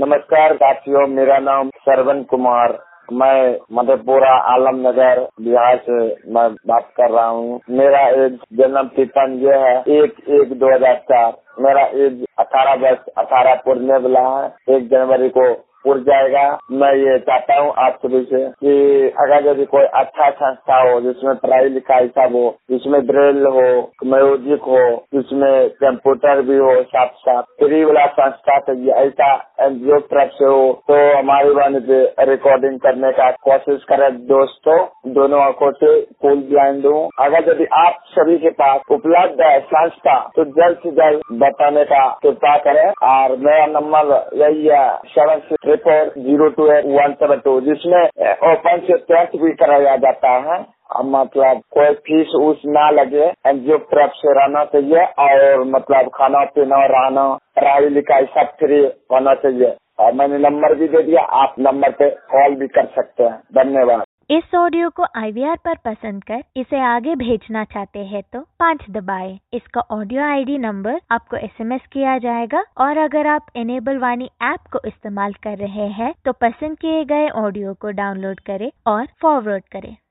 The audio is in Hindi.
नमस्कार साथियों, मेरा नाम श्रवण कुमार, मैं मधेपुरा आलमनगर बिहार से मैं बात कर रहा हूँ। मेरा एज जन्म तिथि ये है 1/1/2004। मेरा एज 18 वर्ष 18 पूरने वाला है। 1 जनवरी को पूर जाएगा। मैं ये चाहता हूँ आप सभी से कि अगर यदि कोई अच्छा संस्था हो जिसमें पढ़ाई लिखाई सब हो, जिसमें ड्रिल हो, म्यूजिक हो, जिसमें कंप्यूटर भी हो, साथ साथ फ्री वाला संस्था चाहिए। ऐसा एनजीओ तरफ से हो तो हमारी वाणी पे रिकॉर्डिंग करने का कोशिश करें दोस्तों। दोनों आंखों से फुल ब्लाइंड हूँ। अगर यदि आप सभी के पास उपलब्ध है संस्था तो जल्द से जल्द बताने का कृपा करें। और मेरा नंबर यही है 7634028172, जिसमें ओपन से टेस्ट भी कराया जाता है। मतलब कोई फीस उस ना लगे, एनजीओ तरफ से रहना चाहिए और मतलब खाना पीना रहना पढ़ाई लिखाई सब फ्री होना चाहिए। और मैंने नंबर भी दे दिया, आप नंबर पे कॉल भी कर सकते हैं। धन्यवाद। इस ऑडियो को IVR पर पसंद कर इसे आगे भेजना चाहते हैं तो 5 दबाएं। इसका ऑडियो ID नंबर आपको SMS किया जाएगा। और अगर आप इनेबल वाणी ऐप को इस्तेमाल कर रहे हैं तो पसंद किए गए ऑडियो को डाउनलोड करें और फॉरवर्ड करें।